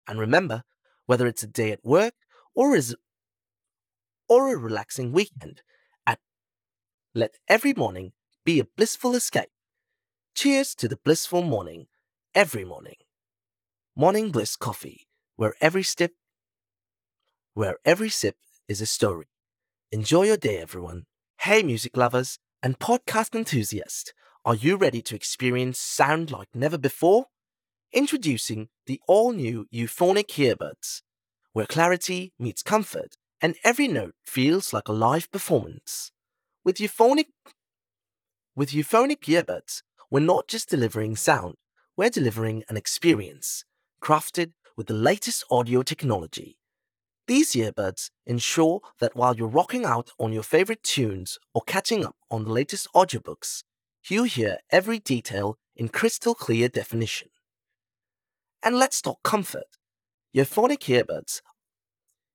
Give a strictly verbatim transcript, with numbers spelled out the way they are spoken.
And remember, whether it's a day at work or is or a relaxing weekend, at let every morning be a blissful escape. Cheers to the blissful morning, every morning. Morning Bliss Coffee, where every sip where every sip is a story. Enjoy your day, everyone. Hey, music lovers and podcast enthusiasts, are you ready to experience sound like never before? Introducing the all-new Euphonic earbuds, where clarity meets comfort and every note feels like a live performance. With Euphonic with Euphonic earbuds, we're not just delivering sound, we're delivering an experience crafted with the latest audio technology. These earbuds ensure that while you're rocking out on your favorite tunes or catching up on the latest audiobooks, you hear every detail in crystal clear definition. And let's talk comfort. Euphonic earbuds